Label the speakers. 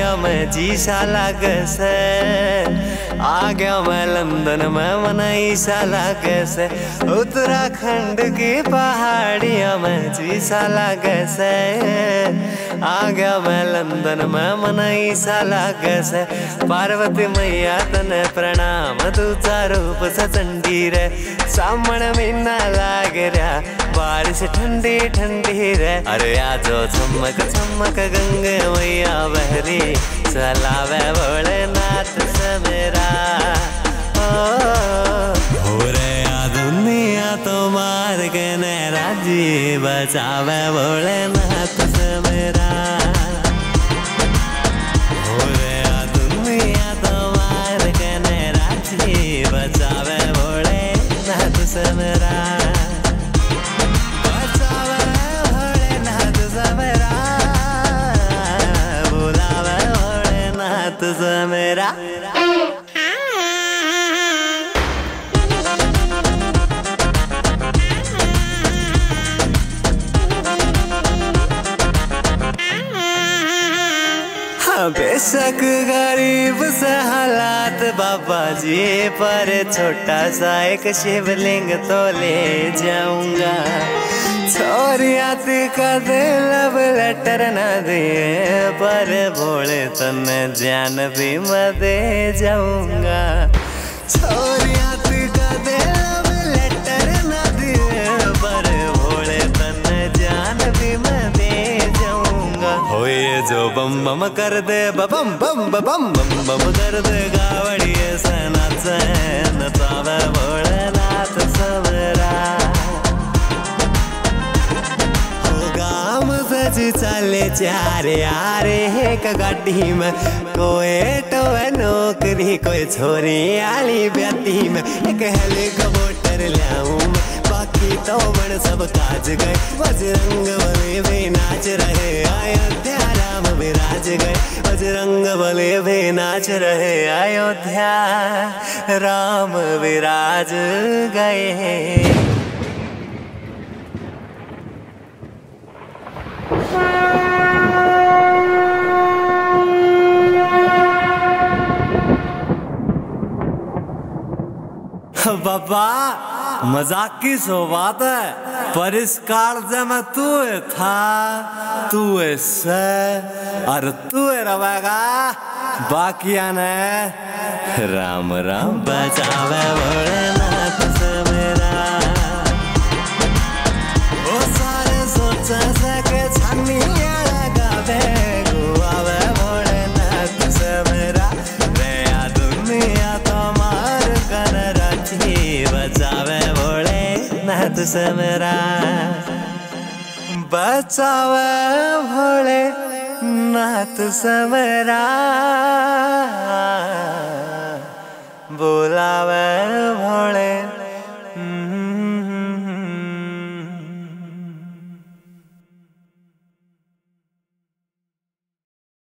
Speaker 1: मैं जी सा लागे से। आ गया मैं लंदन में मनाई सा लागे से। उत्तराखंड की पहाड़ियां में जी सा लागे से। आ गया मैं लंदन में मनाई सा लागे से। पार्वती मैया तने प्रणाम दूजा रूप से चंडी रे। सामण महीना लाग रहा बारिश ठंडी ठंडी रे। अरे आजो चमक चमक गंगे मैया बहरी चलावे भोलेनाथ से मेरा। हो रे आ दुनिया तो मार के नैरा जी बचावे भोलेनाथ से मेरा। हो रे आ दुनिया तो मार के नैरा जी बचावे भोलेनाथ से मेरा। मेरा बेशक गरीब से हालात बाबा जी पर छोटा सा एक शिवलिंग तो ले जाऊंगा। छोरियाती का दिल अब लेटर न दिए पर भोले तने जान भी मैं दे जाऊंगा। छोरियाती का दिल अब लेटर न दिए पर भोले तने जान भी मैं दे जाऊंगा। हो ये जो बम बम कर दे बम बम बम बम बम कर दे गावड़िए से नाचे नचावे भोलेनाथ से मेरा। जी चले चार यार एक गाड़ी में कोई तो नौकरी कोई छोरी आली ब्याती में। एक हेलीकॉप्टर लाऊं बाकी तो बड़ सब काज गए। बजरंग बली भी नाच रहे अयोध्या राम विराज गए। बजरंग बली भी नाच रहे अयोध्या राम विराज गए। बाबा मजाक की सो बात है पर इस कालजे में तू था तू से और तू रहेगा बाकिया ने राम राम बचावे भोलेनाथ से मेरा। ओ सारे सोचे सके छानिया लगावे गुआवे भोलेनाथ से मेरा। रे आ दुनिया तो मार कर बचावे भोलेनाथ से मेरा। बचावे भोलेनाथ से मेरा। बुलावे भोले